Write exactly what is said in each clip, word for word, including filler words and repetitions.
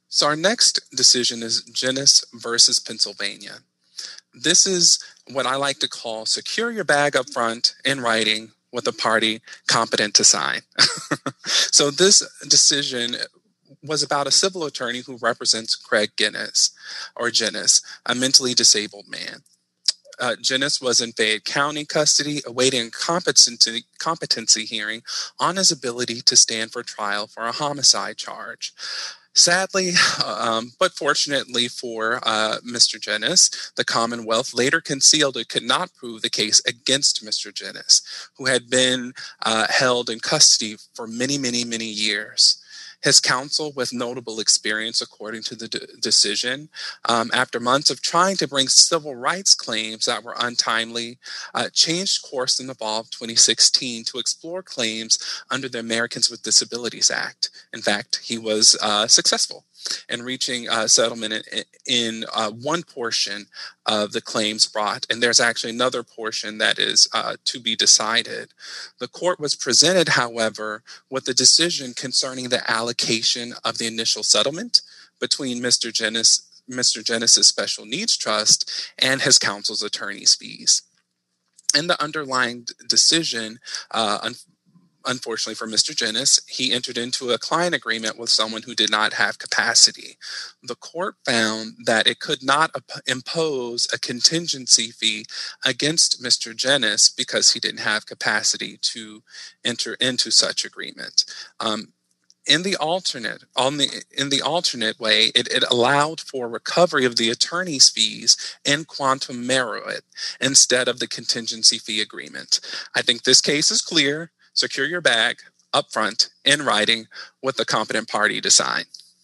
So our next decision is Genis versus Pennsylvania. This is what I like to call secure your bag up front in writing with a party competent to sign. So this decision was about a civil attorney who represents Craig Guinness, or Genis, a mentally disabled man. Uh, Genis was in Fayette County custody, awaiting a competency, competency hearing on his ability to stand for trial for a homicide charge. Sadly, um, but fortunately for uh, Mister Genis, the Commonwealth later concealed it could not prove the case against Mister Genis, who had been uh, held in custody for many, many, many years. His counsel, with notable experience, according to the d- decision, um, after months of trying to bring civil rights claims that were untimely, uh, changed course in the fall of twenty sixteen to explore claims under the Americans with Disabilities Act. In fact, he was uh, successful in reaching a settlement in, in uh, one portion of the claims brought, and there's actually another portion that is uh, to be decided. The court was presented, however, with a decision concerning the allocation of the initial settlement between Mister Genis, Mister Genis's Special Needs Trust and his counsel's attorney's fees. In the underlying decision, uh, un- unfortunately for Mister Genis, he entered into a client agreement with someone who did not have capacity. The court found that it could not op- impose a contingency fee against Mister Genis because he didn't have capacity to enter into such agreement. Um, In the alternate, on the in the alternate way, it, it allowed for recovery of the attorney's fees in quantum merit instead of the contingency fee agreement. I think this case is clear. Secure your bag up front in writing with the competent party to sign.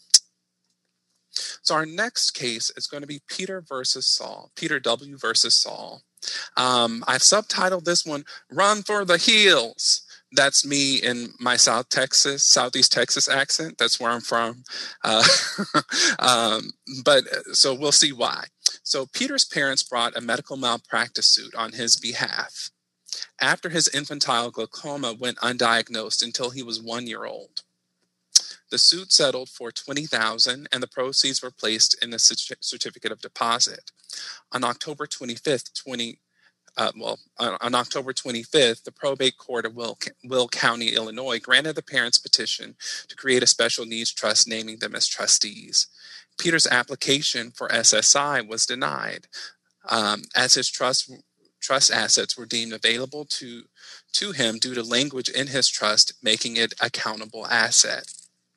So our next case is going to be Peter versus Saul, Peter W. versus Saul. Um, I've subtitled this one, Run for the Hills. That's me in my South Texas, Southeast Texas accent. That's where I'm from. Uh, um, but so we'll see why. So Peter's parents brought a medical malpractice suit on his behalf after his infantile glaucoma went undiagnosed until he was one year old. The suit settled for twenty thousand dollars and the proceeds were placed in a certificate of deposit. On October twenty-fifth, twenty Uh, well, on, on October twenty-fifth, the probate court of Will, Will County, Illinois, granted the parents' petition to create a special needs trust, naming them as trustees. Peter's application for S S I was denied, um, as his trust trust assets were deemed available to, to him due to language in his trust making it a countable asset.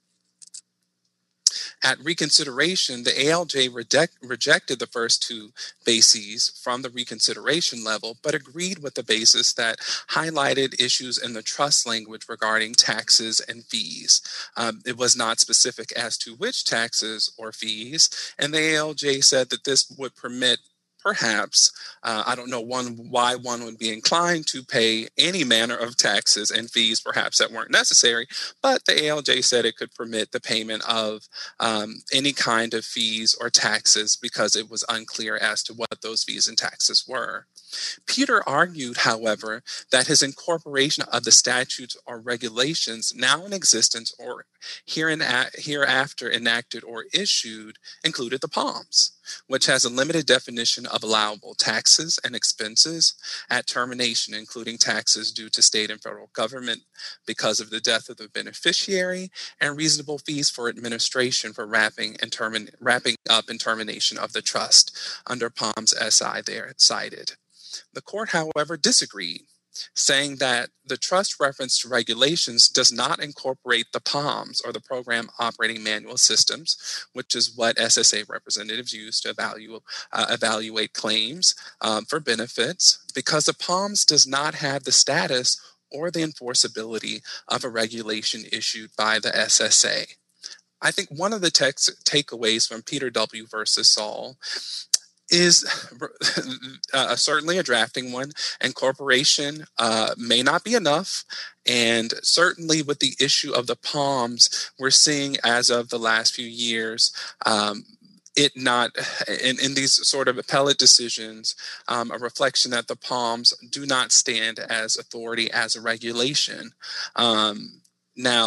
At reconsideration, the A L J reject, rejected the first two bases from the reconsideration level, but agreed with the basis that highlighted issues in the trust language regarding taxes and fees. Um, it was not specific as to which taxes or fees, and the A L J said that this would permit Perhaps, uh, I don't know one why one would be inclined to pay any manner of taxes and fees, perhaps that weren't necessary, but the A L J said it could permit the payment of um, any kind of fees or taxes because it was unclear as to what those fees and taxes were. Peter argued, however, that his incorporation of the statutes or regulations now in existence or hereafter enacted or issued included the P O M S, which has a limited definition of allowable taxes and expenses at termination, including taxes due to state and federal government because of the death of the beneficiary, and reasonable fees for administration for wrapping and termin- wrapping up and termination of the trust under P O M S S I there cited. The court, however, disagreed, saying that the trust reference to regulations does not incorporate the P O M S, or the Program Operating Manual Systems, which is what S S A representatives use to evaluate, uh, evaluate claims um, for benefits, because the P O M S does not have the status or the enforceability of a regulation issued by the S S A. I think one of the tex- takeaways from Peter W. versus Saul is uh, certainly a drafting one. Incorporation uh, may not be enough. And certainly with the issue of the P O M S, we're seeing as of the last few years, um, it not, in, in these sort of appellate decisions, um, a reflection that the P O M S do not stand as authority as a regulation. Um, now,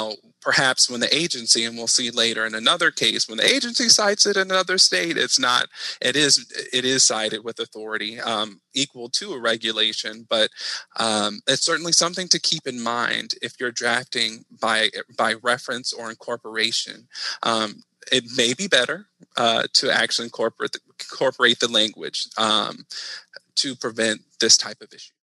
perhaps when the agency, and we'll see later in another case, when the agency cites it in another state, it's not, it is, it is cited with authority um, equal to a regulation, but um, it's certainly something to keep in mind if you're drafting by, by reference or incorporation. Um, it may be better uh, to actually incorporate the, incorporate the language um, to prevent this type of issue.